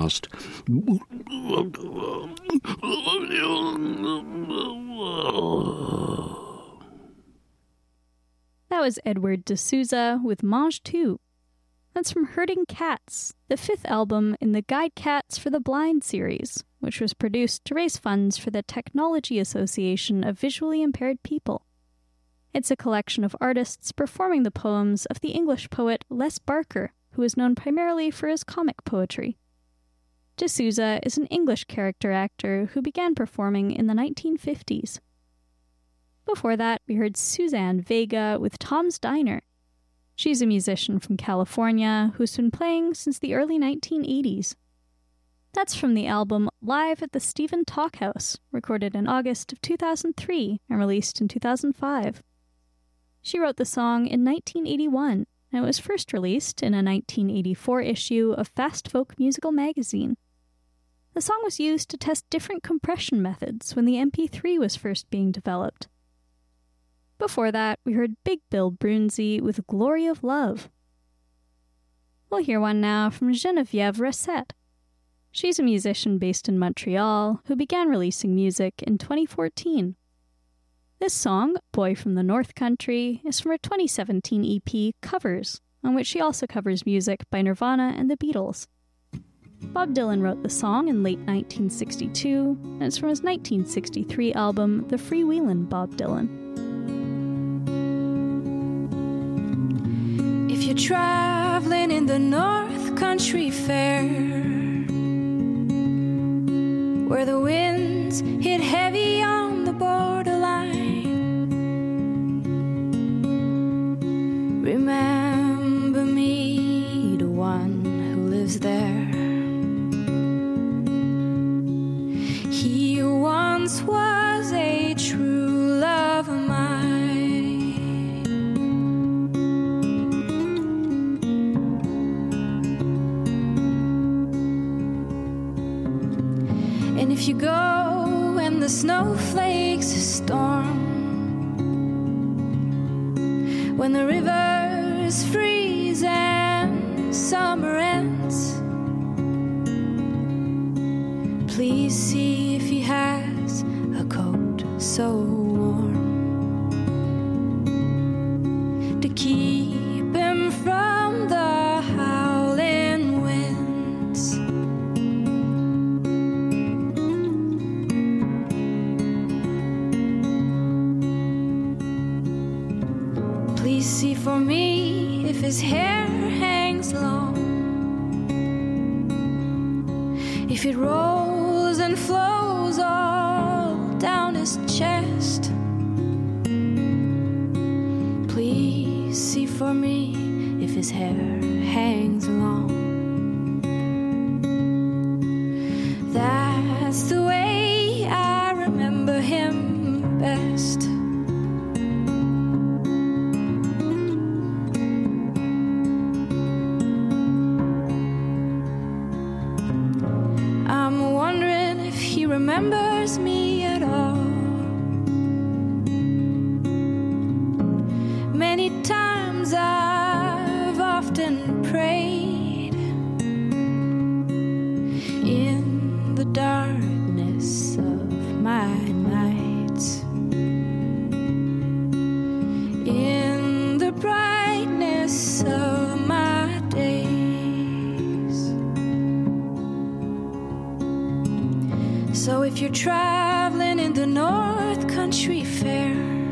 lost. That was Edward de Souza with Mange Tout. That's from Herding Cats, the fifth album in the Guide Cats for the Blind series, which was produced to raise funds for the Technology Association of Visually Impaired People. It's a collection of artists performing the poems of the English poet Les Barker, who is known primarily for his comic poetry. De Souza is an English character actor who began performing in the 1950s. Before that, we heard Suzanne Vega with Tom's Diner. She's a musician from California who's been playing since the early 1980s. That's from the album Live at the Stephen Talkhouse, recorded in August of 2003 and released in 2005. She wrote the song in 1981, and it was first released in a 1984 issue of Fast Folk Musical magazine. The song was used to test different compression methods when the MP3 was first being developed. Before that, we heard Big Bill Broonzy with Glory of Love. We'll hear one now from Geneviève Racette. She's a musician based in Montreal who began releasing music in 2014. This song, Boy from the North Country, is from her 2017 EP Covers, on which she also covers music by Nirvana and the Beatles. Bob Dylan wrote the song in late 1962, and it's from his 1963 album The Freewheelin' Bob Dylan. If you're traveling in the North Country Fair, where the winds hit heavy on the borderline, remember me, the one who lives there. He once was a true love of mine. And if you go when the snowflakes storm, when the rivers freeze and summer ends, please see if he has a coat so warm to keep him from the howling winds. Please see for me if his hair hangs long, if it rolls and flows all down his chest. Please see for me if his hair hangs long. That's the way I remember him best. I'm wondering if he remembers me at all. Many times I've often prayed in the darkness of my nights, in the brightness of my days. So if you're traveling in the North Country Fair,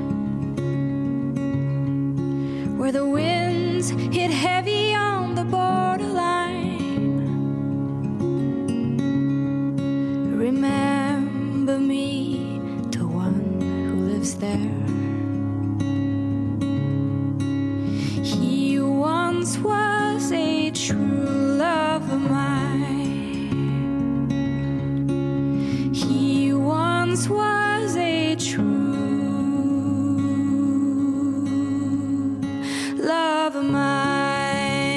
where the winds hit heavy on the borderline, remember me, the one who lives there. He once was a true love of mine. He once was a true love of mine.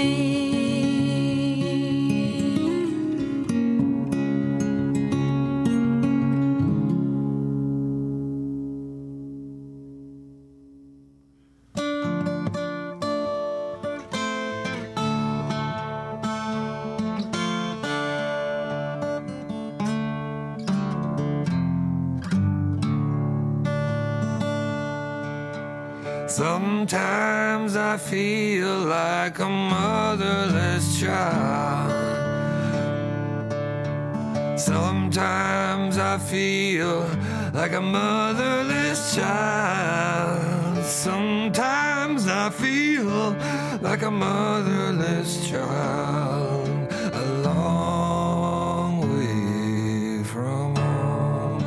Sometimes I feel like a motherless child. Sometimes I feel like a motherless child. Sometimes I feel like a motherless child, a long way from home.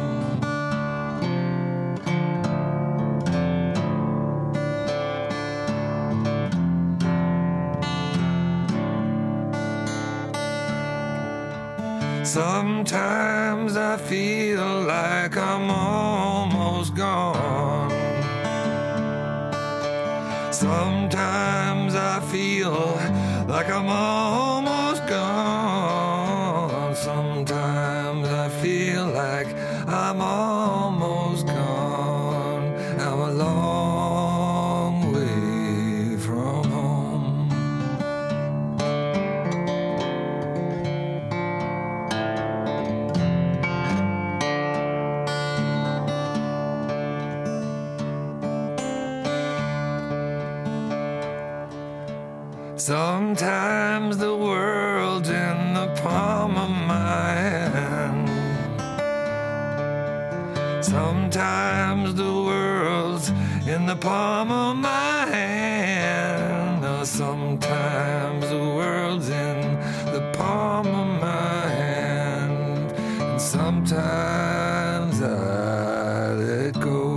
Sometimes I feel like I'm almost gone. Sometimes I feel like I'm almost gone. Sometimes I feel like I'm almost gone. I'm a long way from home. Sometimes the world's in the palm of my hand. Sometimes the world's in the palm of my hand. Oh, sometimes the world's in the palm of my hand. And sometimes I let go.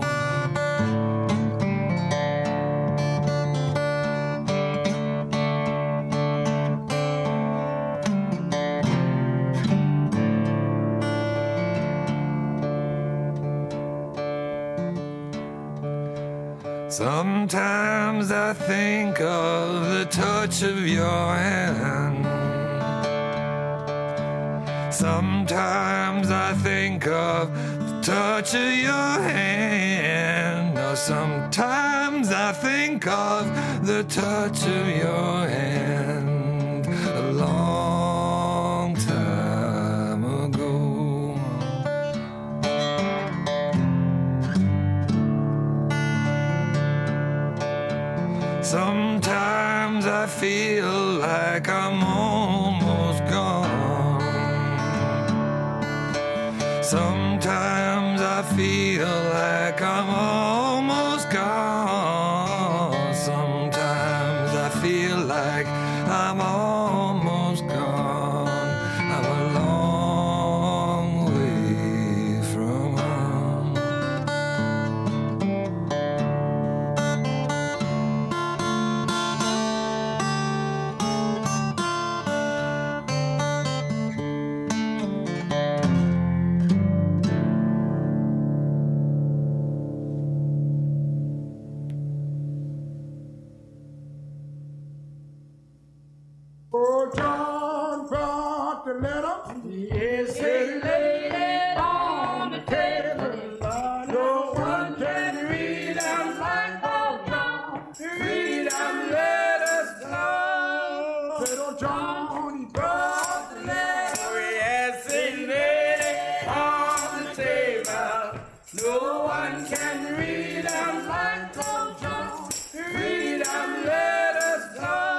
Sometimes I think of the touch of your hand. Sometimes I think of the touch of your hand. Or sometimes I think of the touch of your hand a long time ago. Sometimes I feel like I'm almost gone. Sometimes I feel like I'm almost gone. Sometimes I feel like I'm almost gone. I'm a long way from home. Oh, John brought the letter. Yes, he laid it on the table. No one can read and write. Oh, John, read and let us know. Said, oh, John, he brought the letter. Yes, he laid it on the table. No one can read and write. Oh, John, read and let us know.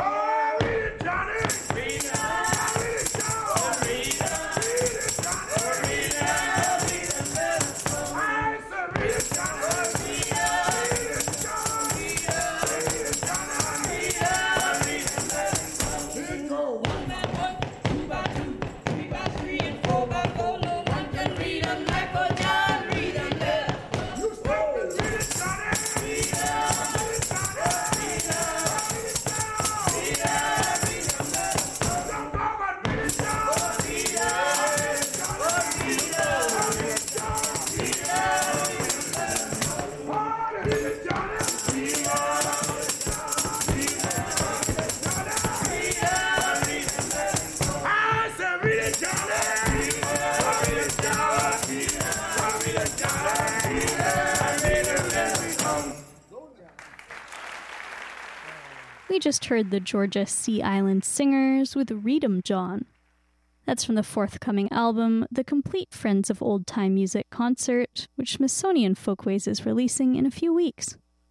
We just heard the Georgia Sea Island Singers with Read 'em John. That's from the forthcoming album, The Complete Friends of Old Time Music Concert, which Smithsonian Folkways is releasing in a few weeks.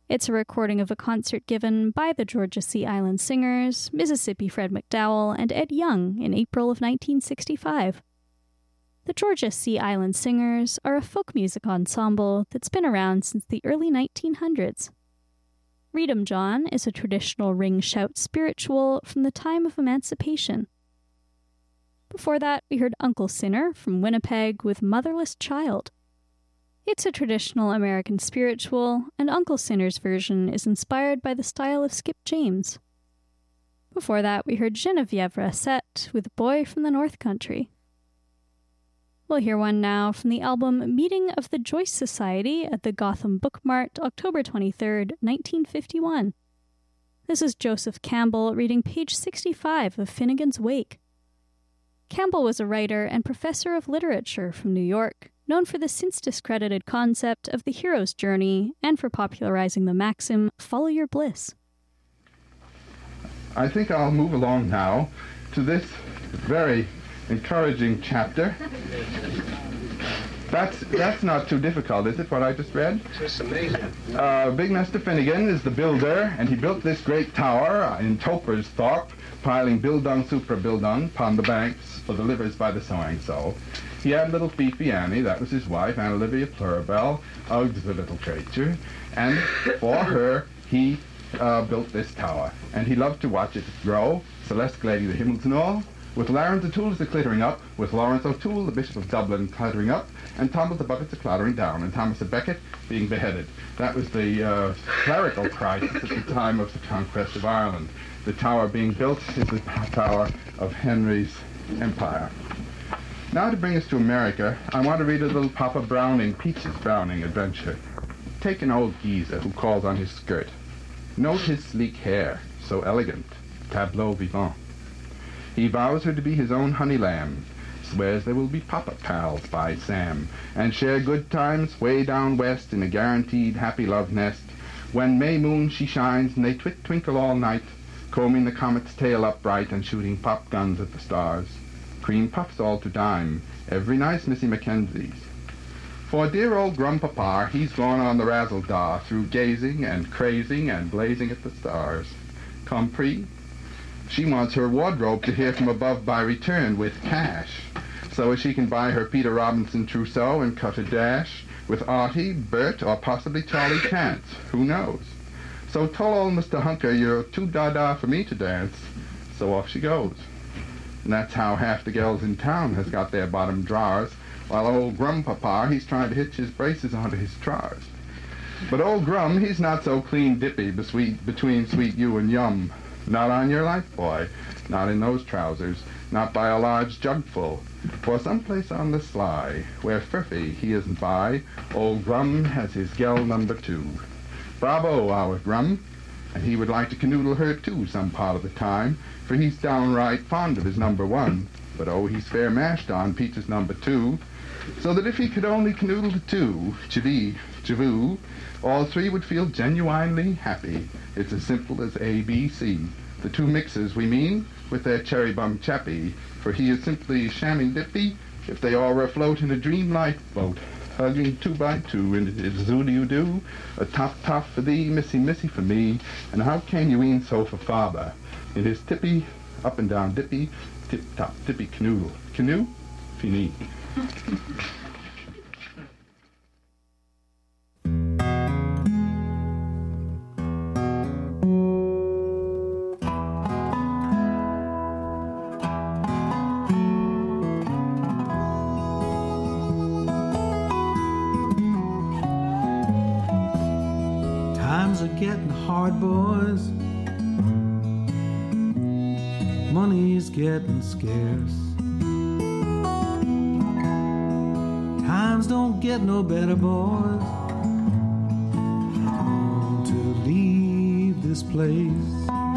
It's a recording of a concert given by the Georgia Sea Island Singers, Mississippi Fred McDowell, and Ed Young in April of 1965. The Georgia Sea Island Singers are a folk music ensemble that's been around since the early 1900s. Read 'em John is a traditional ring-shout spiritual from the time of emancipation. Before that, we heard Uncle Sinner from Winnipeg with Motherless Child. It's a traditional American spiritual, and Uncle Sinner's version is inspired by the style of Skip James. Before that, we heard Genevieve Rasset with Boy from the North Country. We'll hear one now from the album Meeting of the Joyce Society at the Gotham Book Mart, October 23, 1951. This is Joseph Campbell reading page 65 of Finnegan's Wake. Campbell was a writer and professor of literature from New York, known for the since-discredited concept of the hero's journey and for popularizing the maxim, follow your bliss. I think I'll move along now to this very encouraging chapter. That's not too difficult, is it, what I just read? It's amazing. Big Mr. Finnegan is the builder, and he built this great tower in Toper's Thorpe, piling bildung supra bildung upon the banks for the livers by the sowing-so. He had little Fifi Annie, that was his wife, and Olivia Pluribel, Uggs the little creature, and for her he built this tower. And he loved to watch it grow, Celeste Glady the Himmels and all, with Laurence O'Toole the clittering up, with Lawrence O'Toole, the Bishop of Dublin, clattering up, and Thomas the Buckets clattering down, and Thomas a Becket being beheaded. That was the clerical crisis at the time of the conquest of Ireland. The tower being built is the tower of Henry's empire. Now to bring us to America, I want to read a little Papa Browning, Peaches Browning adventure. Take an old geezer who calls on his skirt. Note his sleek hair, so elegant, tableau vivant. He vows her to be his own honey lamb, swears they will be papa pals by Sam, and share good times way down west in a guaranteed happy love nest. When May moon she shines and they twinkle all night, combing the comet's tail upright and shooting pop guns at the stars. Cream puffs all to dime, every nice Missy Mackenzie's. For dear old Grandpapa, he's gone on the razzle-daw through gazing and crazing and blazing at the stars. Compris? She wants her wardrobe to hear from above by return with cash, so as she can buy her Peter Robinson trousseau and cut a dash with Artie, Bert, or possibly Charlie Chance. Who knows? So tell old Mr. Hunker you're too dada for me to dance. So off she goes. And that's how half the girls in town has got their bottom drawers, while old Grandpapa, he's trying to hitch his braces onto his trars. But old Grum, he's not so clean dippy between sweet you and yum. Not on your life, boy. Not in those trousers. Not by a large jugful. For someplace on the sly, where Furphy he isn't by, old Grum has his gal number 2. Bravo, our Grum. And he would like to canoodle her too some part of the time, for he's downright fond of his number 1. But oh, he's fair mashed on Peaches number 2, so that if he could only canoodle the 2, chivee, chivoo, all 3 would feel genuinely happy. It's as simple as A, B, C. The 2 mixes, we mean, with their cherry bum chappy, for he is simply shamming dippy if they all were afloat in a dream lifeboat, hugging 2 by 2, and it is zoo-do-you-do, a top for thee, missy for me, and how can you e'en so for father? It is tippy, up and down dippy, tip-top, tippy canoodle. Canoe? Fini. Times are getting hard, boys. Money's getting scarce. Times don't get no better, boys. I want to leave this place.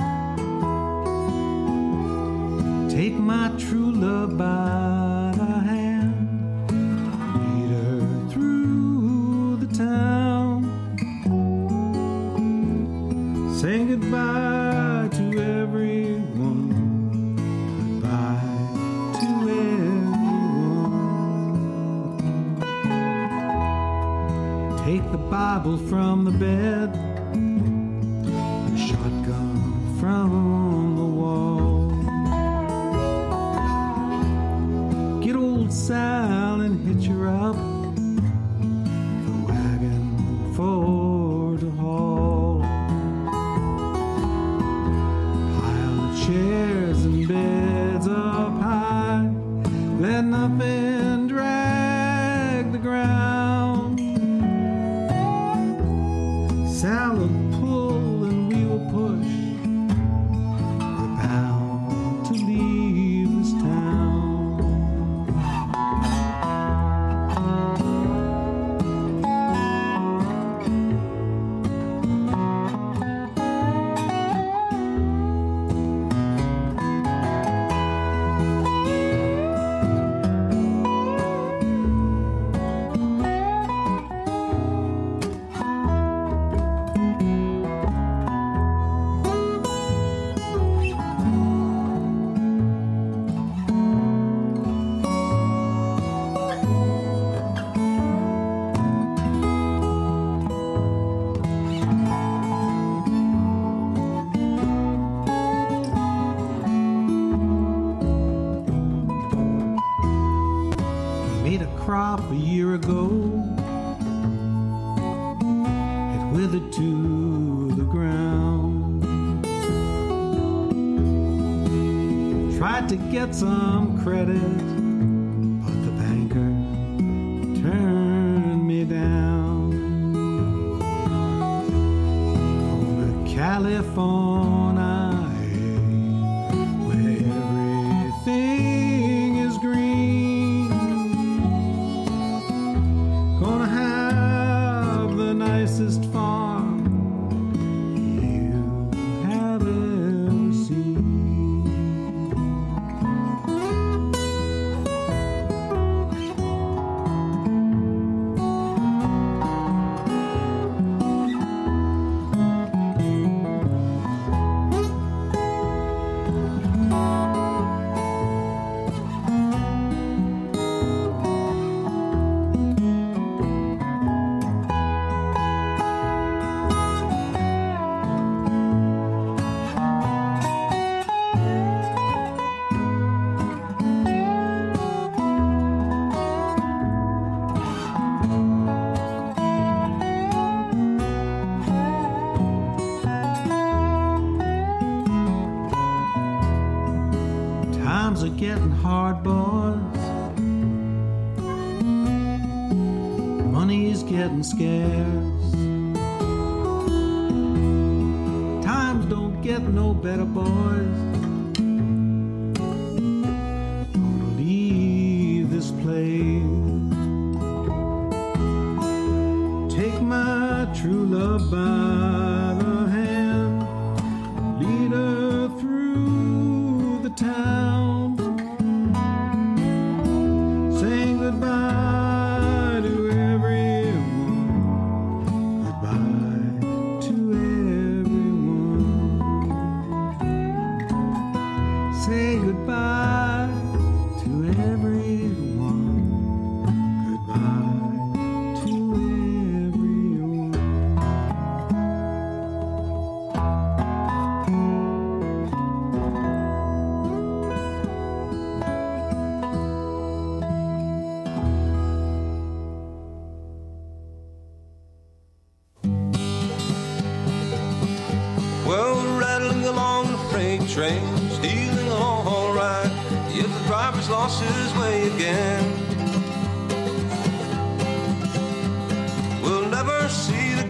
Take my true love by the hand, lead her through the town, say goodbye to everyone, goodbye to everyone. Take the Bible from the bed, Sal and hitch her up the wagon for to haul. Pile the chairs and beds up high, let nothing drag the ground. Sal will pull and we will push. We're bound to leave this town. Made a crop a year ago, it withered to the ground. Tried to get some credit, but the banker turned me down. Over California, where everything is green, gonna have the nicest farm you have ever seen. Times are getting hard, boys. Money's getting scarce. Times don't get no better, boys. Gonna leave this place. Take my true love by the hand, lead her through the town, saying goodbye to everyone, goodbye to everyone. Say goodbye to everyone, goodbye to everyone. Well, we're rattling along the freight train, stealing all right, yet the driver's lost his way again. We'll never see the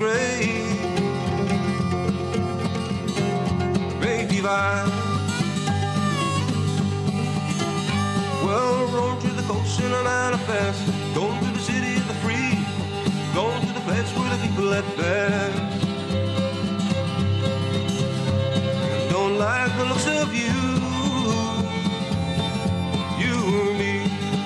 great divide. Well, we're rolling to the coast in a manifest, going to the city of the free, going to the place where the people at best. Don't like the looks of you, you and me.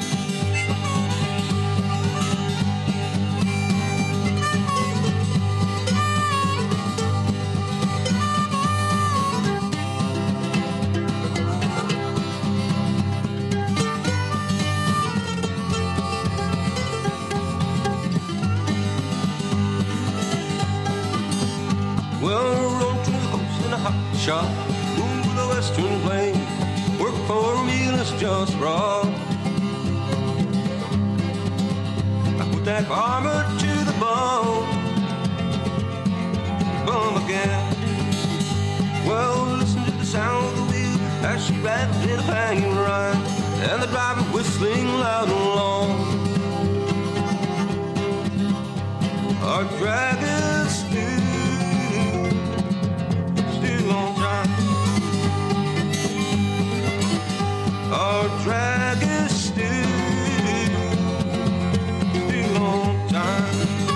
Well, we're on to the coast in a hot shot, move the western plain, work for a meal is just wrong. Jack armor to the bone. Boom again. Well, listen to the sound of the wheel as she rattles in a hanging run, and the driver whistling loud and long. Our dragon still on time. Our dragon still on time.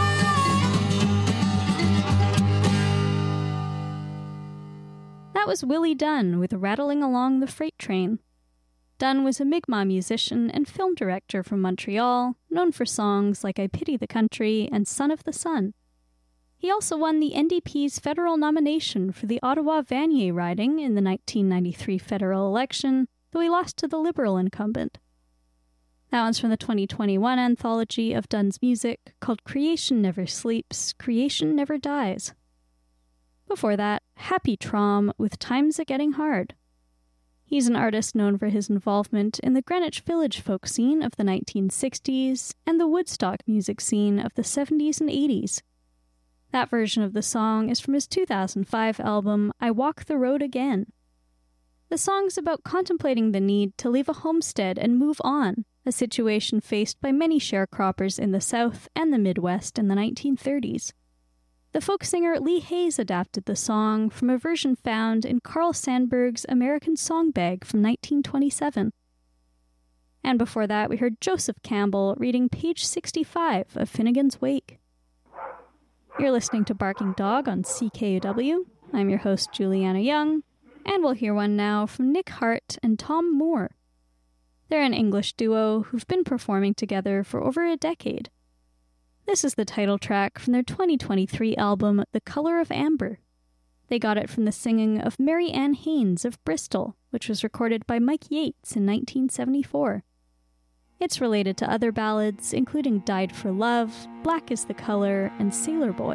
That was Willie Dunn with Rattling Along the Freight Train. Dunn was a Mi'kmaq musician and film director from Montreal, known for songs like I Pity the Country and Son of the Sun. He also won the NDP's federal nomination for the Ottawa-Vanier riding in the 1993 federal election, though he lost to the Liberal incumbent. That one's from the 2021 anthology of Dunn's music called Creation Never Sleeps, Creation Never Dies. Before that, Happy Traum with Times A Getting Hard. He's an artist known for his involvement in the Greenwich Village folk scene of the 1960s and the Woodstock music scene of the 70s and 80s. That version of the song is from his 2005 album, I Walk the Road Again. The song's about contemplating the need to leave a homestead and move on, a situation faced by many sharecroppers in the South and the Midwest in the 1930s. The folk singer Lee Hayes adapted the song from a version found in Carl Sandburg's American Songbag from 1927. And before that, we heard Joseph Campbell reading page 65 of Finnegan's Wake. You're listening to Barking Dog on CKUW. I'm your host, Juliana Young, and we'll hear one now from Nick Hart and Tom Moore. They're an English duo who've been performing together for over a decade. This is the title track from their 2023 album, The Color of Amber. They got it from the singing of Mary Ann Haynes of Bristol, which was recorded by Mike Yates in 1974. It's related to other ballads, including Died for Love, Black is the Color, and Sailor Boy.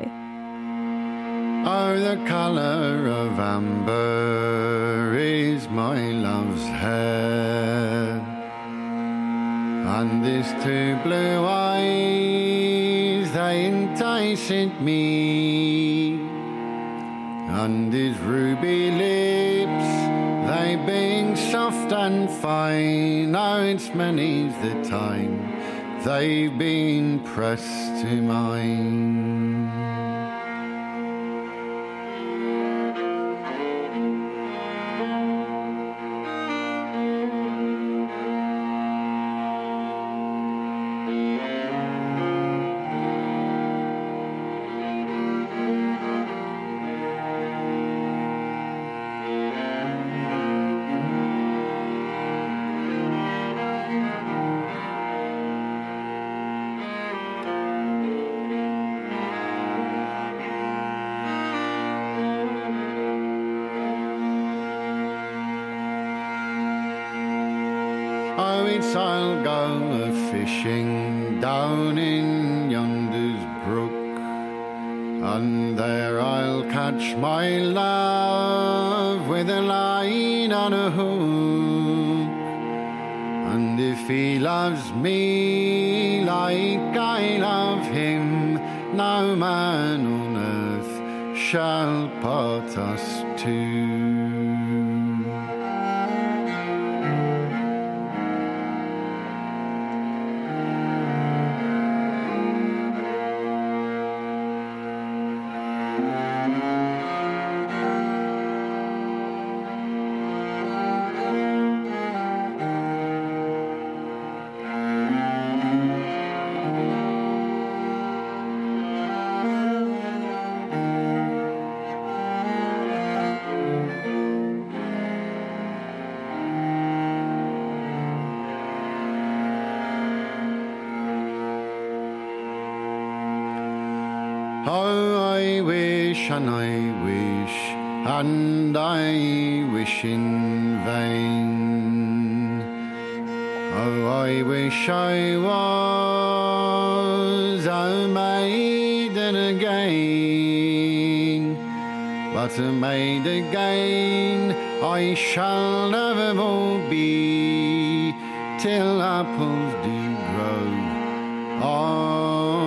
Oh, the colour of amber is my love's hair, and these two blue eyes, they enticed me, and his ruby lips, they being soft and fine. Oh, it's many's the time they've been pressed to mine. I'll go a-fishing down in yonder's brook, and there I'll catch my love with a line on a hook. And if he loves me like I love him, no man on earth shall part us two. Oh, I wish and I wish and I wish in vain. Oh, I wish I was a maiden again, but a maid again I shall never more be, till apples do grow on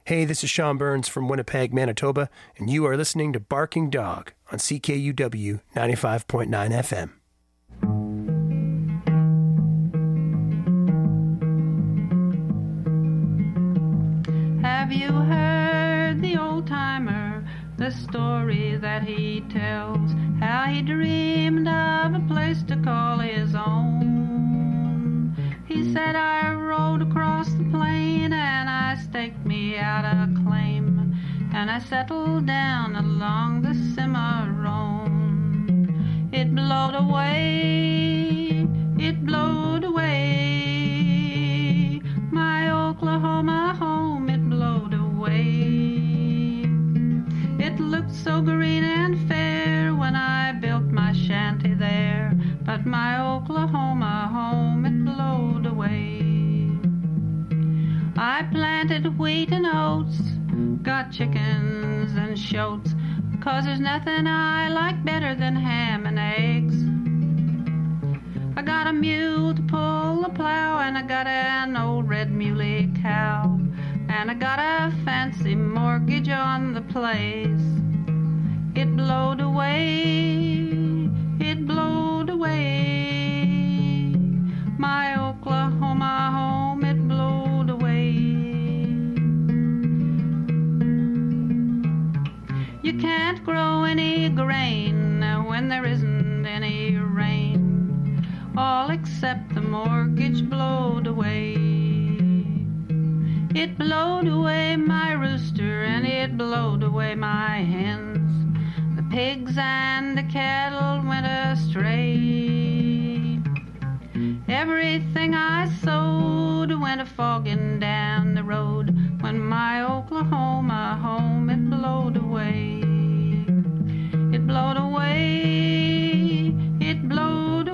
Hey, this is Sean Burns from Winnipeg, Manitoba, and you are listening to Barking Dog on CKUW 95.9 FM. Have you heard the old-timer, the story that he tells, how he dreamed of a place to call his own? He said, I rode across the plain and I staked me out a claim, and I settled down along the Cimarron. It blowed away, it blowed away, my Oklahoma home, it blowed away. It looked so green and fair when I built my shanty there, but my Oklahoma home, it blowed away. I planted wheat and oats, got chickens and shoats, 'cause there's nothing I like better than ham and eggs. I got a mule to pull the plow, and I got an old red muley cow, and I got a fancy mortgage on the place. It blowed away, it blowed away, my Oklahoma home, it blowed away. You can't grow any grain when there isn't any rain, all except the mortgage blowed away. It blowed away my rooster and it blowed away my hens. The pigs and the cattle went astray. Everything I sowed went a-fogging down the road when my Oklahoma home, it blowed away. It blowed away, it blowed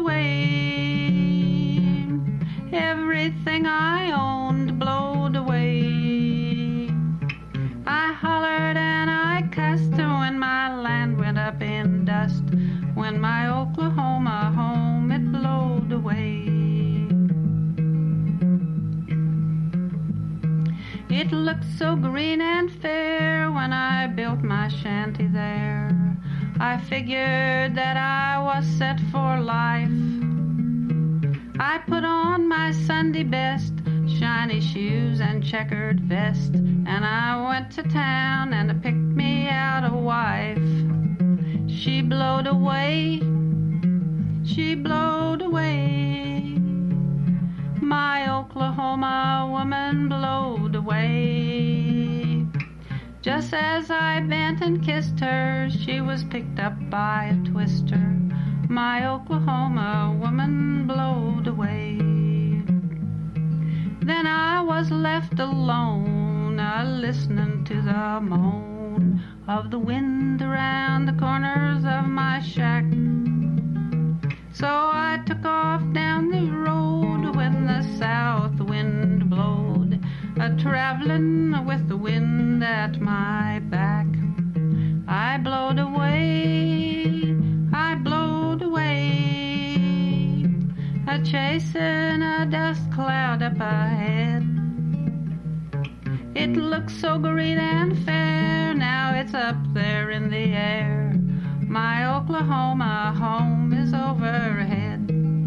away, everything I owned blowed away. I hollered and I cussed when my land went up in dust, when my Oklahoma home, it blowed away. It looked so green and fair when I built my shanty there. I figured that I was set for life. I put on my Sunday best, shiny shoes and checkered vest, and I went to town and I picked me out a wife. She blowed away, she blowed away, my Oklahoma woman blowed away. Just as I bent and kissed her, she was picked up by a twister, my Oklahoma woman blowed away. Then I was left alone, listening to the moan of the wind around the corners of my shack. So I took off down the road when the south wind blowed, a-traveling with the wind at my back. I blowed away, I blowed away, a-chasing a dust cloud up ahead. It looks so green and fair, now it's up there in the air. My Oklahoma home is overhead.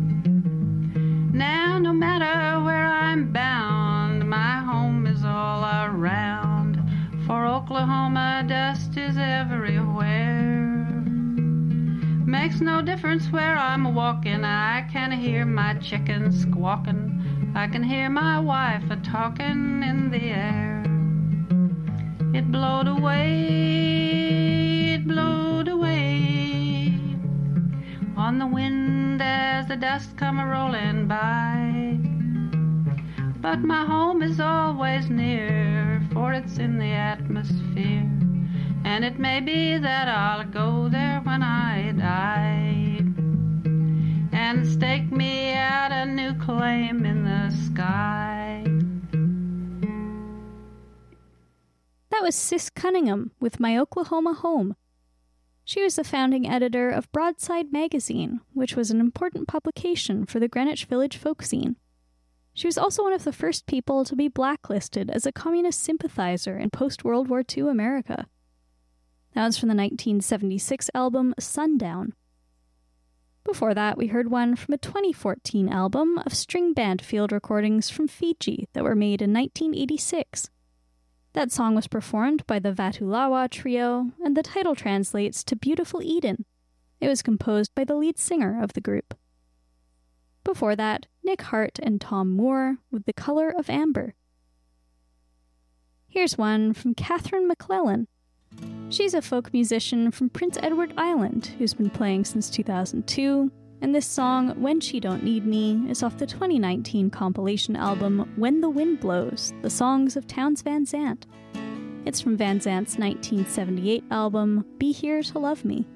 Now no matter where I'm bound, my home is all around, for Oklahoma dust is everywhere. Makes no difference where I'm walking, I can hear my chickens squawking, I can hear my wife a-talking in the air. It blowed away, it blowed away, on the wind as the dust come a-rolling by. But my home is always near, for it's in the atmosphere, and it may be that I'll go there when I die, and stake me out a new claim in the sky. That was Sis Cunningham with My Oklahoma Home. She was the founding editor of Broadside Magazine, which was an important publication for the Greenwich Village folk scene. She was also one of the first people to be blacklisted as a communist sympathizer in post-World War II America. That was from the 1976 album Sundown. Before that, we heard one from a 2014 album of string band field recordings from Fiji that were made in 1986. That song was performed by the Vatulawa Trio, and the title translates to Beautiful Eden. It was composed by the lead singer of the group. Before that, Nick Hart and Tom Moore with The Color of Amber. Here's one from Catherine McClellan. She's a folk musician from Prince Edward Island who's been playing since 2002, and this song, When She Don't Need Me, is off the 2019 compilation album When the Wind Blows, The Songs of Townes Van Zandt. It's from Van Zandt's 1978 album Be Here to Love Me.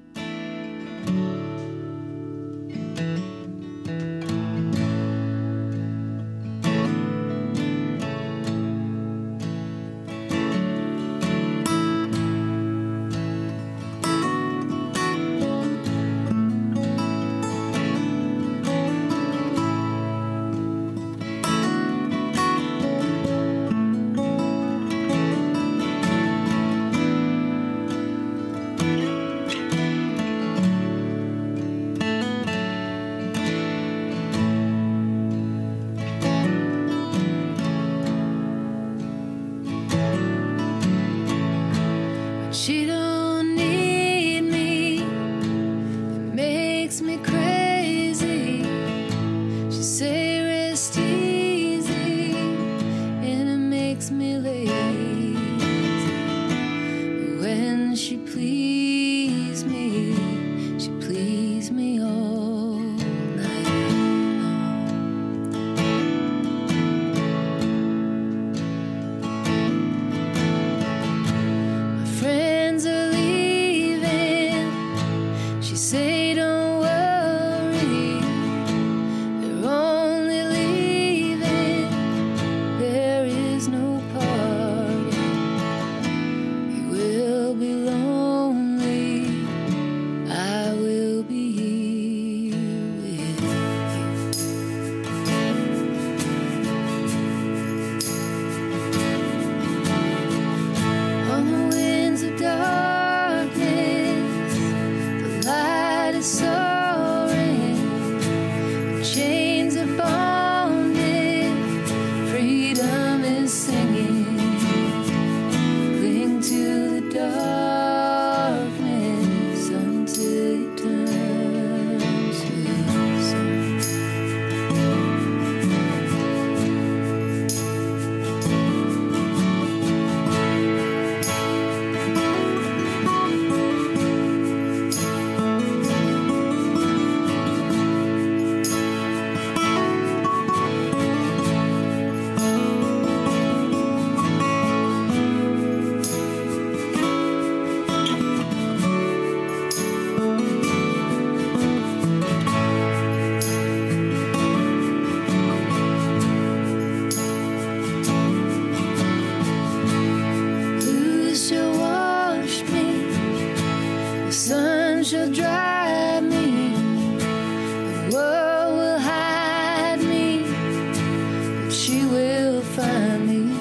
She don't need me, it makes me crazy. She say rest easy, and it makes me lazy. But when she please me all night long. My friends are leaving, she say don't worry, they're only leaving, there is no party. You will be lonely, I will be here with you. On the winds of darkness, the light is soaring, the chains are bonded, freedom is singing. Cling to the darkness until it turns to sun. Who shall wash me? The sun shall dry me. The world will hide me, but she will find me.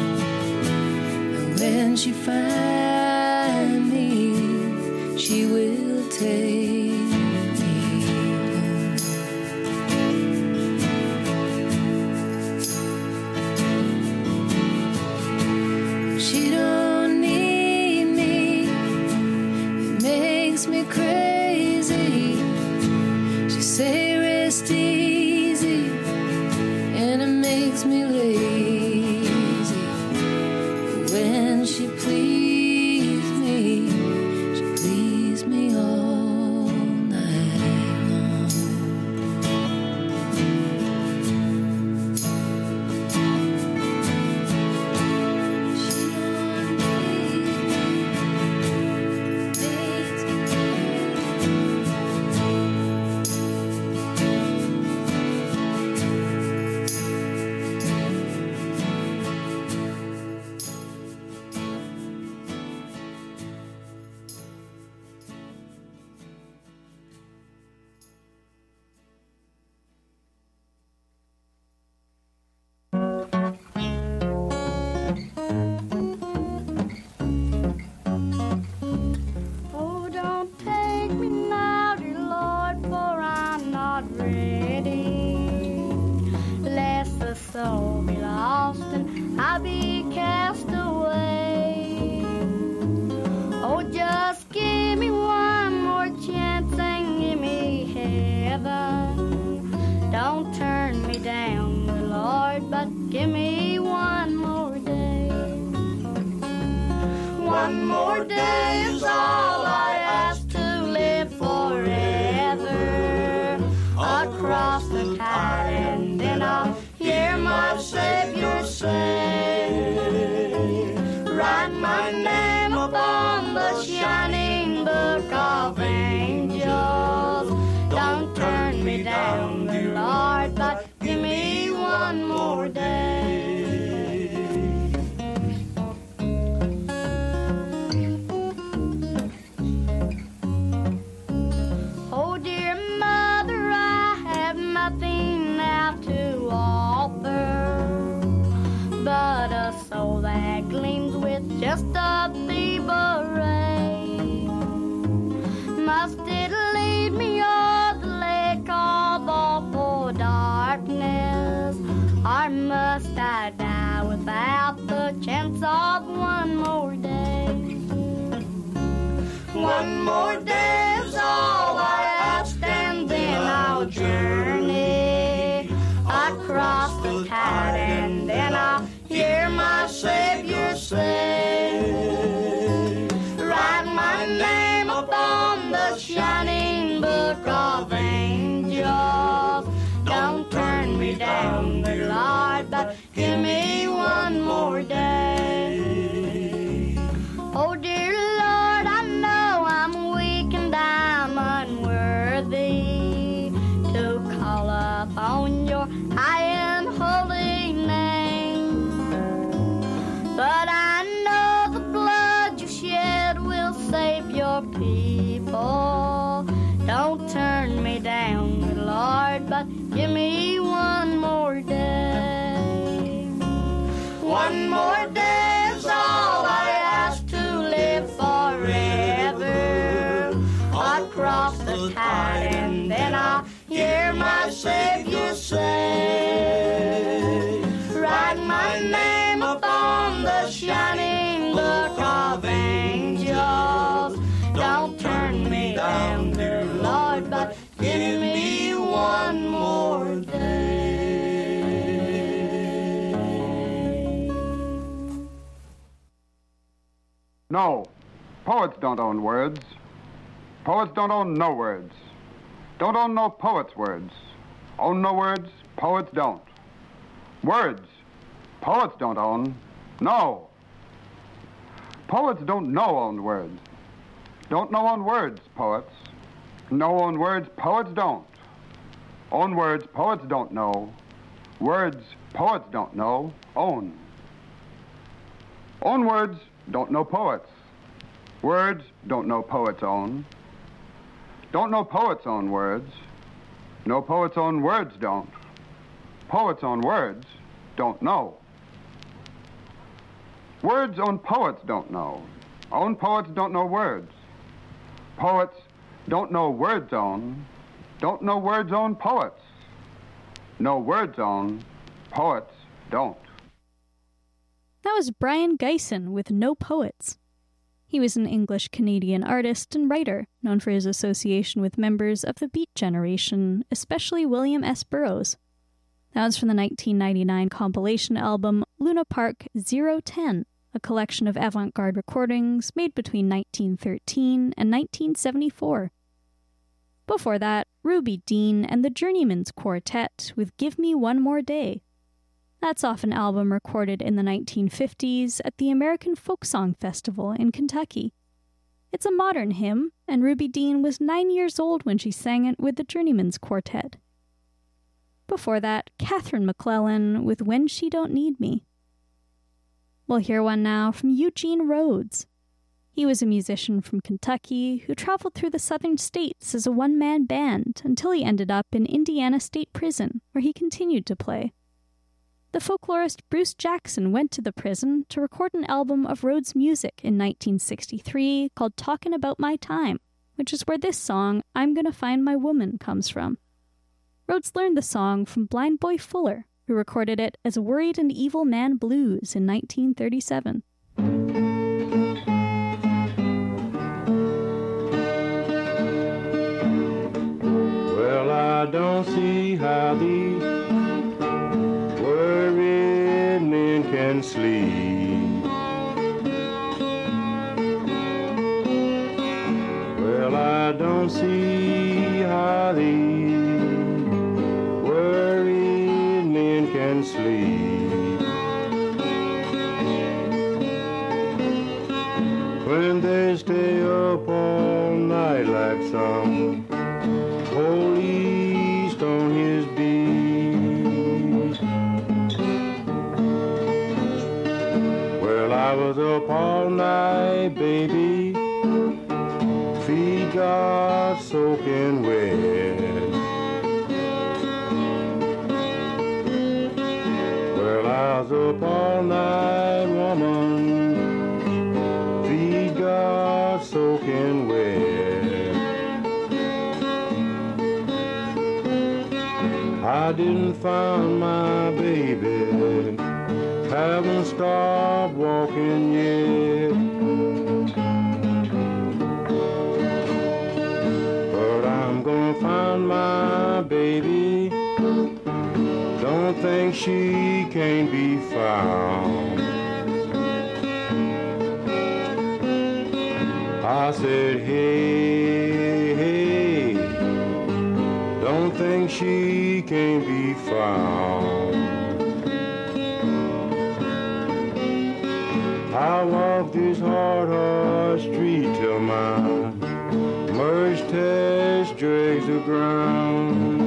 And when she finds me, she will take me home. She don't need me, it makes me crazy. She say rest easy, and it makes me lazy. But when she please me all night long. She don't need me, makes me crazy. soul be lost and I be cast away. Oh, just give me one more chance and give me heaven. Don't turn me down, Lord, but give me one more day. One more day is all I ask, to live forever across the tide, and then I'll hear my Savior say, write my name upon the shining book of angels. Don't turn me down, Lord, but give me one more day. Oh, dear mother, I have nothing now to offer but a soul that gleams with just a feeble ray. Must it lead me o'er the lake of awful darkness, or must I die without the chance of one more day? One more day is all I ask, and then I'll journey across the tide, and then I'll hear my Savior say, write my name upon the shining book of angels. Don't turn me down, Lord, but give me one more day. Oh, dear Lord, I know I'm weak and I'm unworthy to call upon your high and holy name. But I know the blood you shed will save your people. Don't turn me down, Lord, but give me one more day. One more day is all I ask, to live forever across the tide, and then I'll hear my Savior say, write my name upon the shining book of angels. Don't turn me down, dear Lord, but give me one more day. No, poets don't own words. Poets don't own no words. Don't own no poets' words. Own no words, poets don't. Words, poets don't own. No. Poets don't know own words. Don't know own words, poets. Know own words, poets don't. Own words, poets don't know. Words, poets don't know, own. Own words, don't know poets. Words, don't know poets own. Don't know poets own words. No poets own words don't. Poets own words, don't know. Words own poets don't know. Own poets don't know words. Poets don't know words own. Don't know words own poets. No words own, poets don't. That was Brian Gysin with No Poets. He was an English-Canadian artist and writer, known for his association with members of the Beat Generation, especially William S. Burroughs. That was from the 1999 compilation album Luna Park 010, a collection of avant-garde recordings made between 1913 and 1974. Before that, Ruby Dean and the Journeyman's Quartet with Give Me One More Day. That's off an album recorded in the 1950s at the American Folk Song Festival in Kentucky. It's a modern hymn, and Ruby Dean was 9 years old when she sang it with the Journeyman's Quartet. Before that, Catherine McClellan with When She Don't Need Me. We'll hear one now from Eugene Rhodes. He was a musician from Kentucky who traveled through the southern states as a one-man band until he ended up in Indiana State Prison, where he continued to play. The folklorist Bruce Jackson went to the prison to record an album of Rhodes' music in 1963 called Talkin' About My Time, which is where this song, I'm Gonna Find My Woman, comes from. Rhodes learned the song from Blind Boy Fuller, who recorded it as Worried and Evil Man Blues in 1937. Well, I don't see how the worried men can sleep. Well, I don't see how the worried men can sleep when they stay up all night like some police on his beat. Well, I was up all night, baby, feet got soaking wet. Well, I was up all night, woman, feet got soaking wet. I didn't find my baby, haven't stopped walking yet. But I'm gonna find my baby, don't think she can't be found. I said, hey, hey, don't think she can't be found. I walk this hard street till my merge test drags the ground.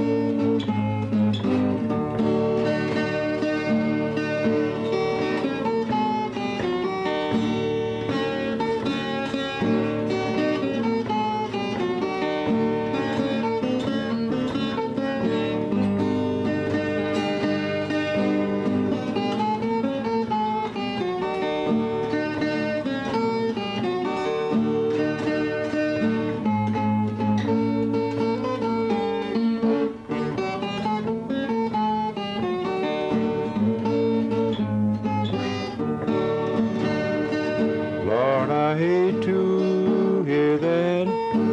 I hate to hear that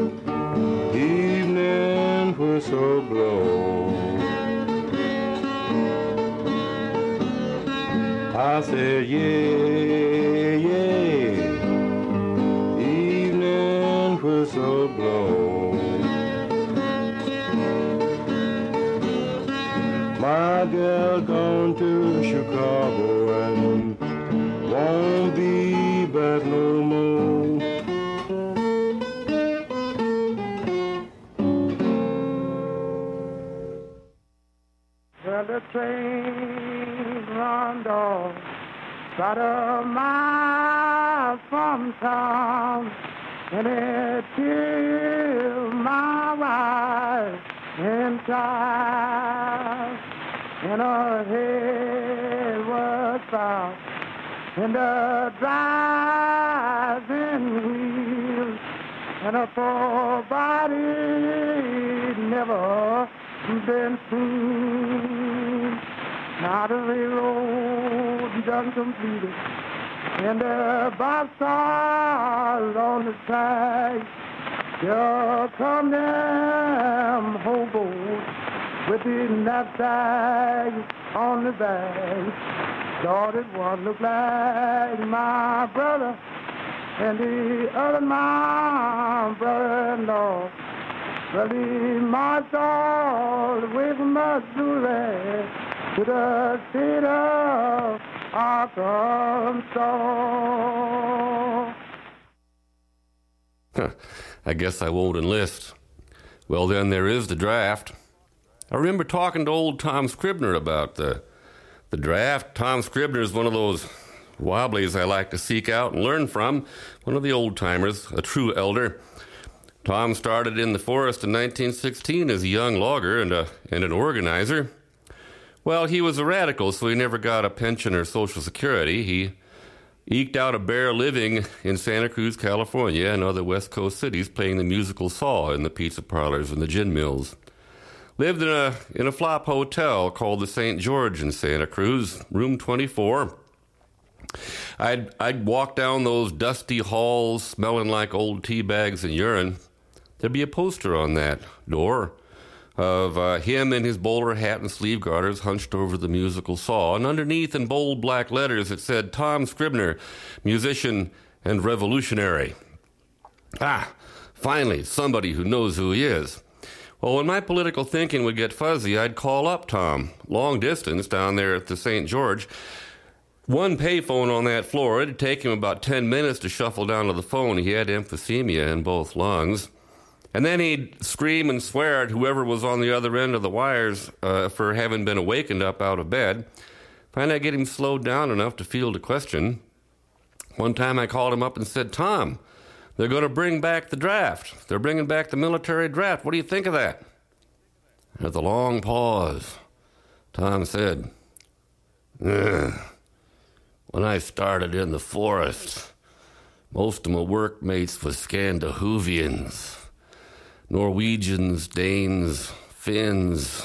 evening whistle blow. I said, yeah, yeah, evening whistle blow. My girl gone to Chicago and won't be back no more. Well, the train run off about a mile from town, and it killed my wife and child, and her head was found in the driving wheel, and her poor body never been seen. Now the railroad done completed, and the boxcars on the track. Here come them hobos with the knapsack on the back. Lord, it one looked like my brother, and the other my brother-in-law. Well, he marched all the way from Missouri to the state of Arkansas. I guess I won't enlist. Well, then there is the draft. I remember talking to old Tom Scribner about the draft. Tom Scribner is one of those wobblies I like to seek out and learn from, one of the old-timers, a true elder. Tom started in the forest in 1916 as a young logger and an organizer. Well, he was a radical, so he never got a pension or Social Security. He eked out a bare living in Santa Cruz, California, and other West Coast cities playing the musical saw in the pizza parlors and the gin mills. Lived in a flop hotel called the St. George in Santa Cruz, room 24. I'd walk down those dusty halls smelling like old tea bags and urine. There'd be a poster on that door of him in his bowler hat and sleeve garters hunched over the musical saw. And underneath in bold black letters it said, Tom Scribner, musician and revolutionary. Ah, finally, somebody who knows who he is. Well, when my political thinking would get fuzzy, I'd call up Tom, long distance down there at the St. George. One payphone on that floor. It'd take him about 10 minutes to shuffle down to the phone. He had emphysema in both lungs. And then he'd scream and swear at whoever was on the other end of the wires for having been awakened up out of bed. Finally, I'd get him slowed down enough to field a question. One time I called him up and said, Tom, they're going to bring back the draft. They're bringing back the military draft. What do you think of that? After a long pause, Tom said, when I started in the forest, most of my workmates was Scandinavians. Norwegians, Danes, Finns,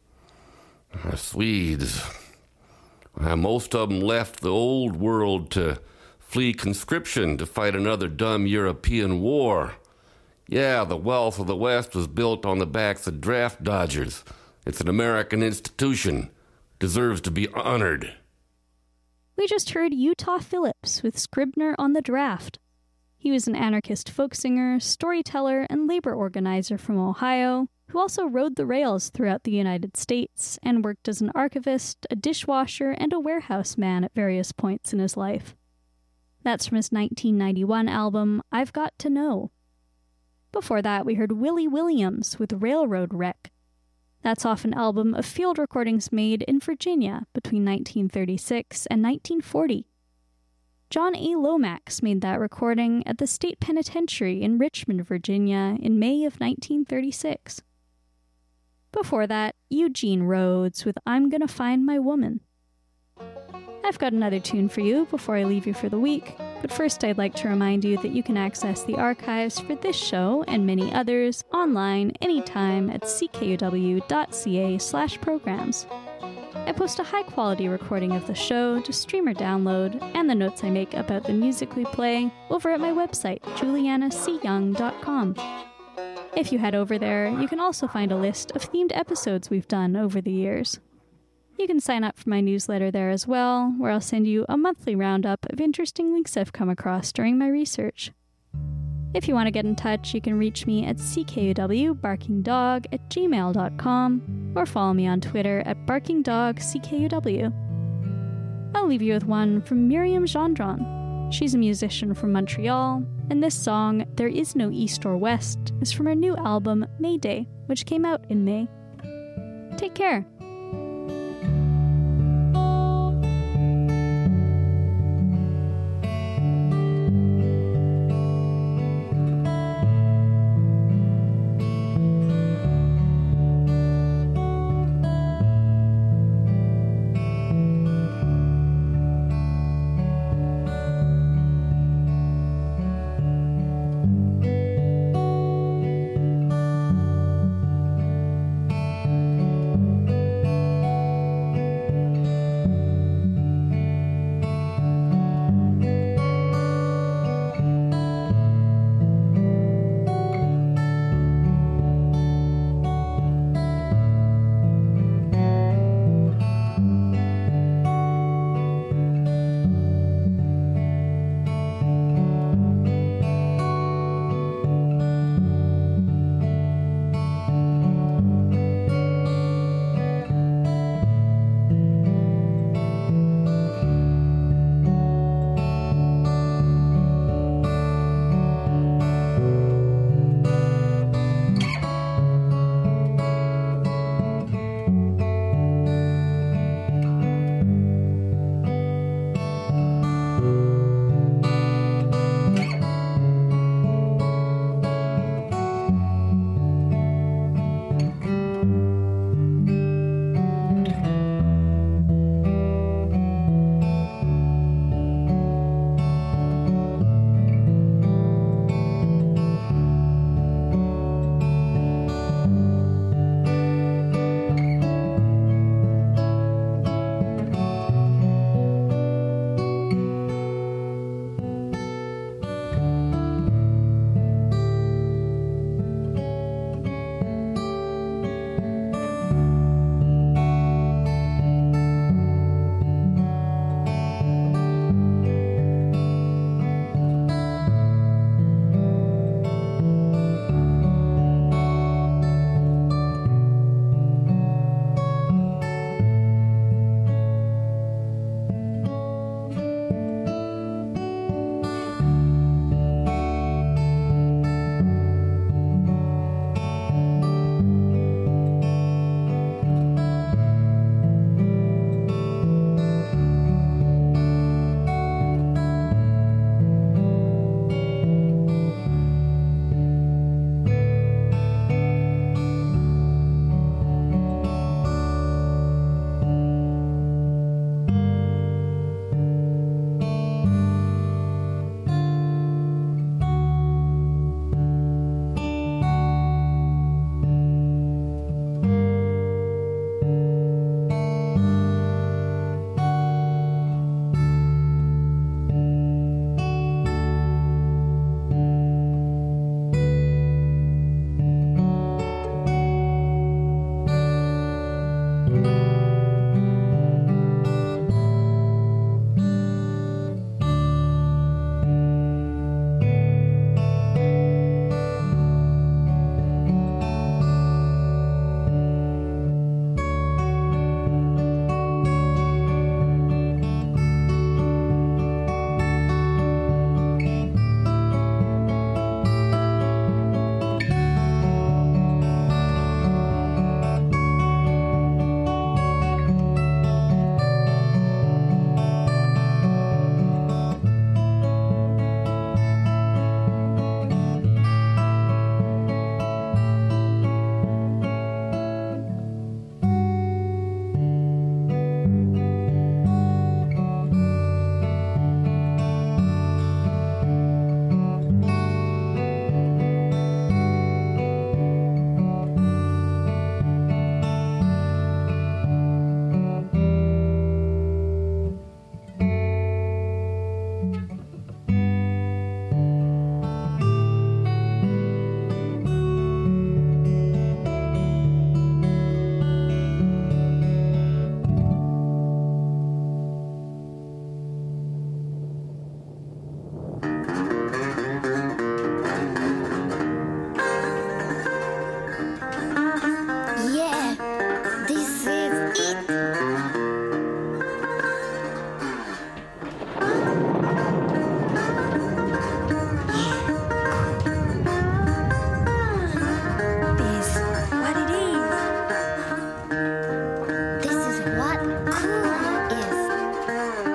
Swedes. Most of them left the old world to flee conscription to fight another dumb European war. Yeah, the wealth of the West was built on the backs of draft dodgers. It's an American institution. Deserves to be honored. We just heard Utah Phillips with Scribner on the Draft. He was an anarchist folk singer, storyteller, and labor organizer from Ohio, who also rode the rails throughout the United States and worked as an archivist, a dishwasher, and a warehouse man at various points in his life. That's from his 1991 album, I've Got to Know. Before that, we heard Willie Williams with Railroad Wreck. That's off an album of field recordings made in Virginia between 1936 and 1940. John A. Lomax made that recording at the State Penitentiary in Richmond, Virginia in May of 1936. Before that, Eugene Rhodes with I'm Gonna Find My Woman. I've got another tune for you before I leave you for the week, but first I'd like to remind you that you can access the archives for this show and many others online anytime at ckuw.ca/programs. I post a high-quality recording of the show to stream or download, and the notes I make about the music we play over at my website, julianacyoung.com. If you head over there, you can also find a list of themed episodes we've done over the years. You can sign up for my newsletter there as well, where I'll send you a monthly roundup of interesting links I've come across during my research. If you want to get in touch, you can reach me at ckuwbarkingdog@gmail.com or follow me on Twitter at barkingdogckuw. I'll leave you with one from Miriam Gendron. She's a musician from Montreal, and this song, There Is No East or West, is from her new album, Mayday, which came out in May. Take care.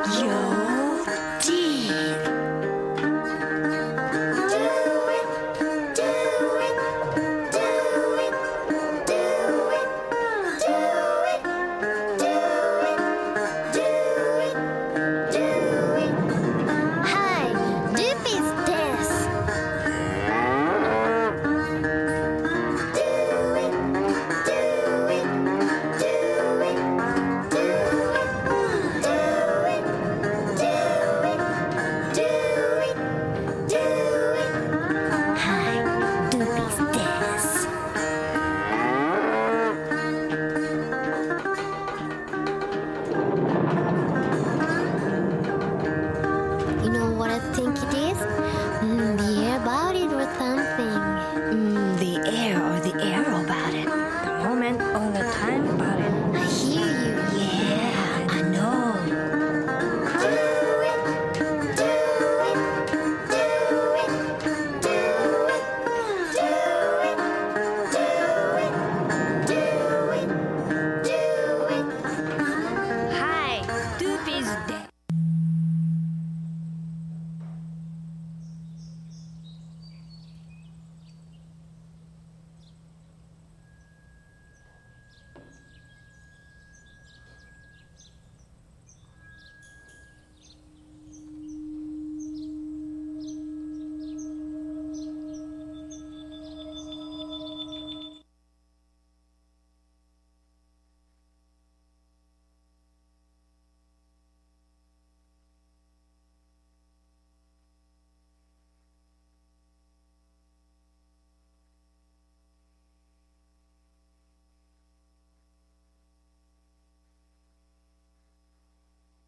Joe